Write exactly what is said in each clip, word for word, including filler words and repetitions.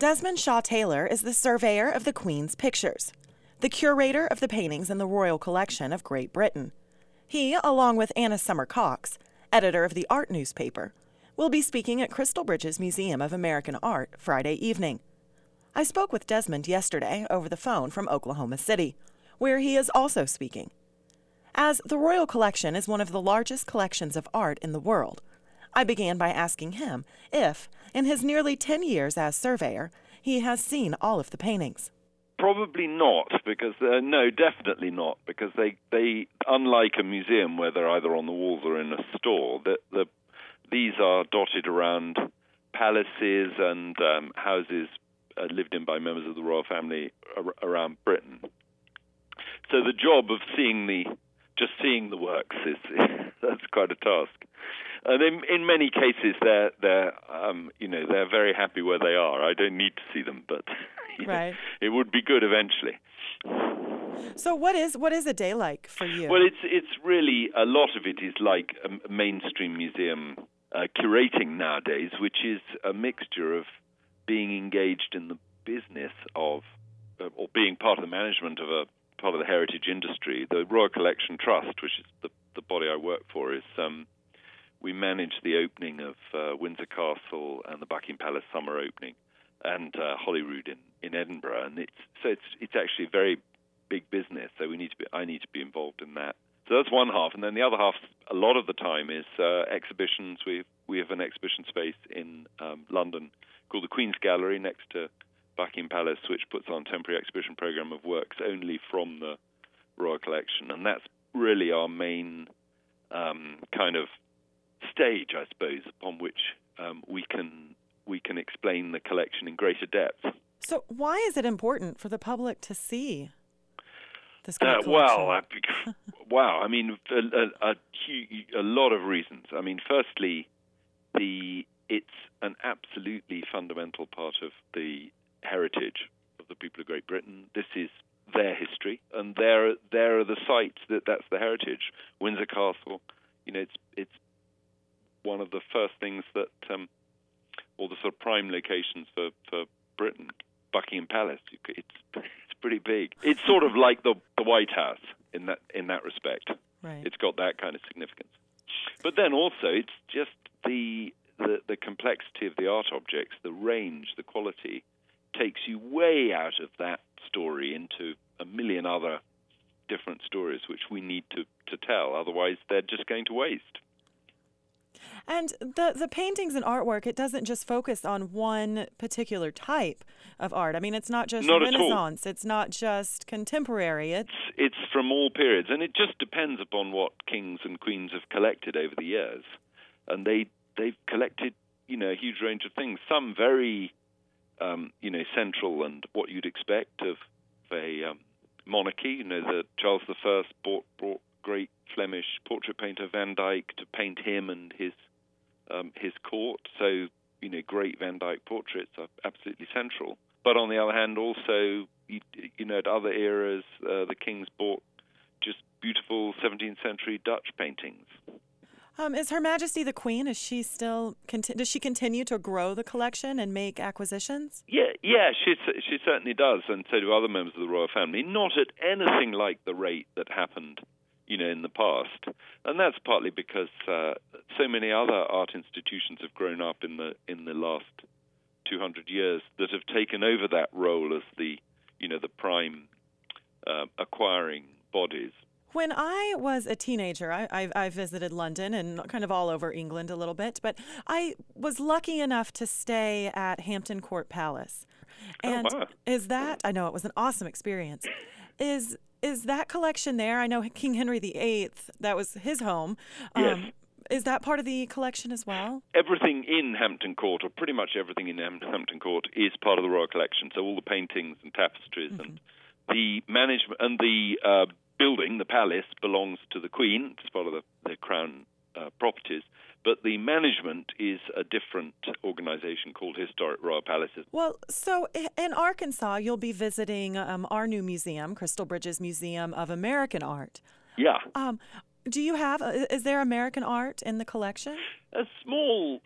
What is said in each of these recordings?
Desmond Shaw Taylor is the surveyor of the Queen's pictures, the curator of the paintings in the Royal Collection of Great Britain. He, along with Anna Summer Cox, editor of the art newspaper, will be speaking at Crystal Bridges Museum of American Art Friday evening. I spoke with Desmond yesterday over the phone from Oklahoma City, where he is also speaking. As the Royal Collection is one of the largest collections of art in the world, I began by asking him if, in his nearly ten years as surveyor, he has seen all of the paintings. Probably not, because uh, no, definitely not, because they, they, unlike a museum where they're either on the walls or in a store, the, the, these are dotted around palaces and um, houses uh, lived in by members of the royal family ar- around Britain. So the job of seeing the, just seeing the works is that's quite a task. And in, in many cases, they're they're um, you know they're very happy where they are. I don't need to see them, but right. It would be good eventually. So what is what is a day like for you? Well, it's it's really a lot of it is like a mainstream museum uh, curating nowadays, which is a mixture of being engaged in the business of uh, or being part of the management of a part of the heritage industry. The Royal Collection Trust, which is the the body I work for, is um, we manage the opening of uh, Windsor Castle and the Buckingham Palace summer opening, and uh, Holyrood in, in Edinburgh, and it's so it's it's actually a very big business. So we need to be I need to be involved in that. So that's one half, and then the other half, a lot of the time, is uh, exhibitions. We we have an exhibition space in um, London called the Queen's Gallery next to Buckingham Palace, which puts on a temporary exhibition program of works only from the Royal Collection, and that's really our main um, kind of stage, I suppose, upon which um, we can we can explain the collection in greater depth. So why is it important for the public to see this great uh, collection? Well, uh, wow, I mean, a, a, a, huge, a lot of reasons. I mean, firstly, the it's an absolutely fundamental part of the heritage of the people of Great Britain. This is their history, and there there are the sites that that's the heritage. Windsor Castle, you know, it's it's one of the first things that, um, or the sort of prime locations for, for Britain. Buckingham Palace, it's it's pretty big. It's sort of like the the White House in that in that respect. Right. It's got that kind of significance. But then also, it's just the the, the complexity of the art objects, the range, the quality, takes you way out of that story into a million other different stories which we need to, to tell. Otherwise, they're just going to waste. And the the paintings and artwork, it doesn't just focus on one particular type of art. I mean, it's not just not Renaissance. It's not just contemporary. It's, it's from all periods, and it just depends upon what kings and queens have collected over the years. And they they've collected, you know, a huge range of things. Some very, um, you know, central and what you'd expect of a um, monarchy. You know, that Charles the First brought, brought great Flemish portrait painter Van Dyck to paint him and his um, his court. So, you know, great Van Dyck portraits are absolutely central. But on the other hand, also, you, you know, at other eras, uh, the kings bought just beautiful seventeenth century Dutch paintings. Um, is Her Majesty the Queen, is she still, conti- does she continue to grow the collection and make acquisitions? Yeah, yeah, she she certainly does, and so do other members of the royal family. Not at anything like the rate that happened, you know, in the past, and that's partly because uh, so many other art institutions have grown up in the in the last two hundred years that have taken over that role as the, you know, the prime uh, acquiring bodies. When I was a teenager, I, I, I visited London and kind of all over England a little bit, but I was lucky enough to stay at Hampton Court Palace. And oh, wow. is that, I know it was an awesome experience, is is that collection there? I know King Henry the Eighth, that was his home. Yes. Um, is that part of the collection as well? Everything in Hampton Court, or pretty much everything in Hampton Court, is part of the Royal Collection. So all the paintings and tapestries mm-hmm. and the management and the uh, building, the palace, belongs to the Queen. It's part of the, the Crown uh, properties. But the management is a different organization called Historic Royal Palaces. Well, so in Arkansas, you'll be visiting um, our new museum, Crystal Bridges Museum of American Art. Yeah. Um, do you have, uh, is there American art in the collection? A small, uh,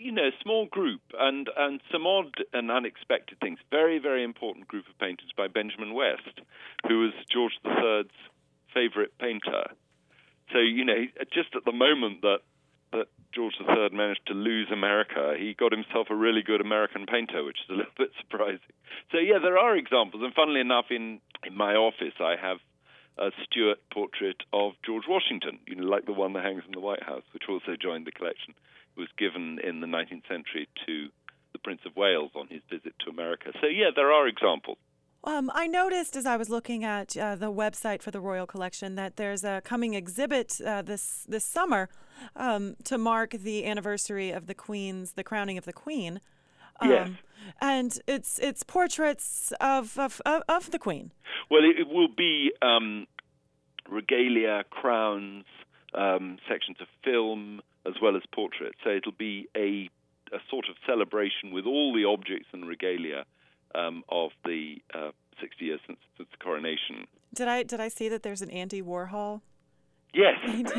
you know, small group and, and some odd and unexpected things. Very, very important group of paintings by Benjamin West, who was George the Third's favorite painter. So, you know, just at the moment that that George the Third managed to lose America, he got himself a really good American painter, which is a little bit surprising. So, yeah, there are examples. And funnily enough, in, in my office, I have a Stuart portrait of George Washington, you know, like the one that hangs in the White House, which also joined the collection. It was given in the nineteenth century to the Prince of Wales on his visit to America. So, yeah, there are examples. Um, I noticed as I was looking at uh, the website for the Royal Collection that there's a coming exhibit uh, this this summer um, to mark the anniversary of the Queen's, the crowning of the Queen. Um, yes. And it's it's portraits of of, of, of the Queen. Well, it, it will be um, regalia, crowns, um, sections of film, as well as portraits. So it'll be a, a sort of celebration with all the objects and regalia Um, of the uh, sixty years since, since the coronation. Did I did I see that there's an Andy Warhol? Yes.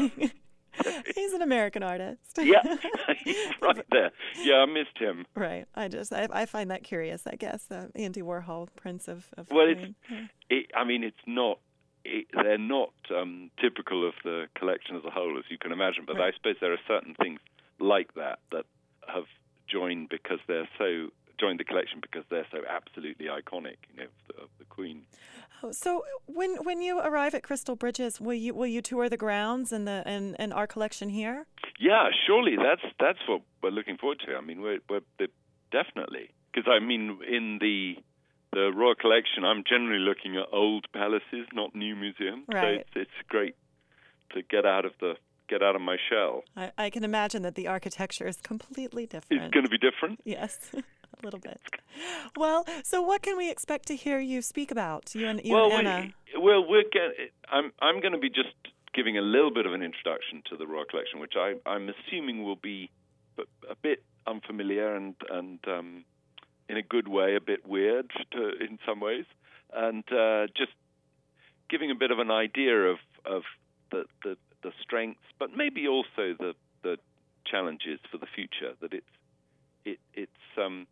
He's an American artist. Yeah, he's right there. Yeah, I missed him. Right. I just I, I find that curious. I guess uh, Andy Warhol, Prince of. of well, the it's. yeah. It, I mean, it's not. It, they're not um, typical of the collection as a whole, as you can imagine. But right. I suppose there are certain things like that that have joined because they're so. Joined the collection because they're so absolutely iconic, you know, of the, of the Queen. Oh, so when when you arrive at Crystal Bridges, will you will you tour the grounds and the and, and our collection here? Yeah, surely that's that's what we're looking forward to. I mean, we're, we're definitely because I mean in the the Royal Collection, I'm generally looking at old palaces, not new museums. Right. So it's it's great to get out of the get out of my shell. I, I can imagine that the architecture is completely different. It's going to be different. Yes. A little bit. Well, so what can we expect to hear you speak about? You and, you well, and Anna. We, well, we're get, I'm I'm going to be just giving a little bit of an introduction to the Royal Collection, which I, I'm assuming will be a bit unfamiliar and and um, in a good way, a bit weird to, in some ways, and uh, just giving a bit of an idea of of the, the the strengths, but maybe also the the challenges for the future. That it's it it's um.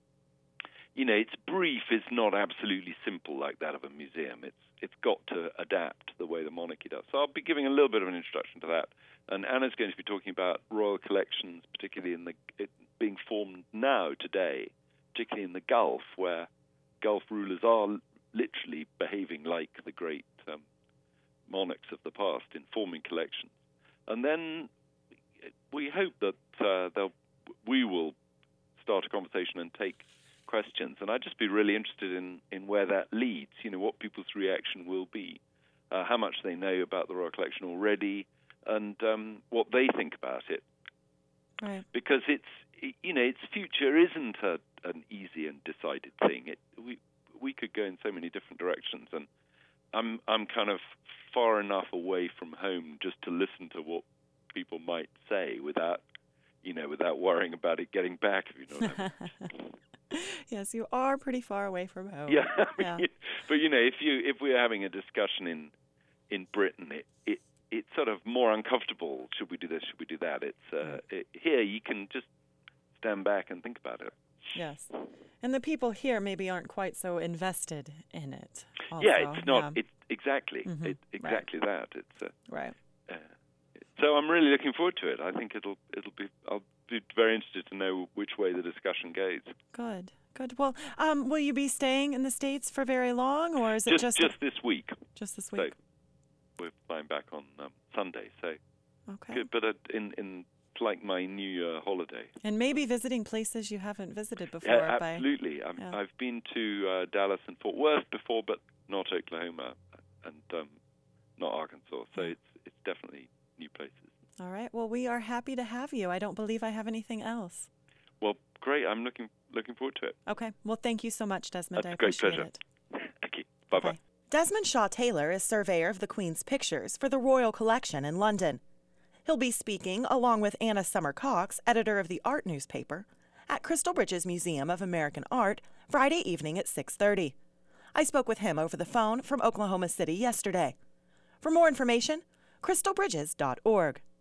You know, its brief is not absolutely simple like that of a museum. It's it's got to adapt the way the monarchy does. So I'll be giving a little bit of an introduction to that. And Anna's going to be talking about royal collections, particularly in the it being formed now today, particularly in the Gulf, where Gulf rulers are literally behaving like the great um, monarchs of the past in forming collections. And then we hope that uh, they'll we will start a conversation and take questions, and I'd just be really interested in, in where that leads, you know, what people's reaction will be, uh, how much they know about the Royal Collection already, and um, what they think about it. Right. Because it's, you know, its future isn't a, an easy and decided thing. It, we we could go in so many different directions, and I'm I'm kind of far enough away from home just to listen to what people might say without, you know, without worrying about it getting back, if you know what I mean. Yes, you are pretty far away from home. Yeah, I mean, yeah. But you know, if you if we're having a discussion in in Britain, it, it it's sort of more uncomfortable. Should we do this? Should we do that? It's uh, it, here you can just stand back and think about it. Yes, and the people here maybe aren't quite so invested in it. Also. Yeah, it's not. Yeah. It's exactly Mm-hmm. it, exactly right. that. It's uh, right. Uh, so I'm really looking forward to it. I think it'll it'll be. I'll be very interested to know which way the discussion goes. Good. Good. Well, um, will you be staying in the States for very long, or is it just just just this week? Just this week. So we're flying back on um, Sunday. So okay. good, but uh, in in like my New Year holiday. And maybe visiting places you haven't visited before. Yeah, by, absolutely. I mean, yeah. I've been to uh, Dallas and Fort Worth before, but not Oklahoma and um, not Arkansas. So it's it's definitely new places. All right. Well, we are happy to have you. I don't believe I have anything else. Well, great. I'm looking looking forward to it. Okay. Well, thank you so much, Desmond. That's I a great appreciate pleasure. it. Thank you. Bye-bye. Bye. Desmond Shaw Taylor is surveyor of the Queen's pictures for the Royal Collection in London. He'll be speaking along with Anna Summer Cox, editor of the art newspaper, at Crystal Bridges Museum of American Art Friday evening at six thirty. I spoke with him over the phone from Oklahoma City yesterday. For more information, crystal bridges dot org.